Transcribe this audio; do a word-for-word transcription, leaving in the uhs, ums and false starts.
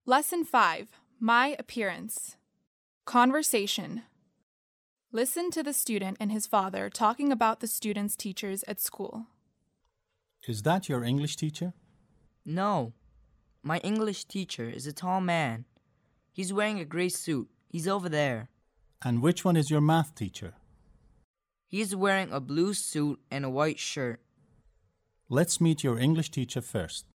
Lesson five. My appearance. Conversation. Listen to the student and his father talking about the student's teachers at school. Is that your English teacher? No. My English teacher is a tall man. He's wearing a grey suit. He's over there. And which one is your math teacher? He's wearing a blue suit and a white shirt. Let's meet your English teacher first.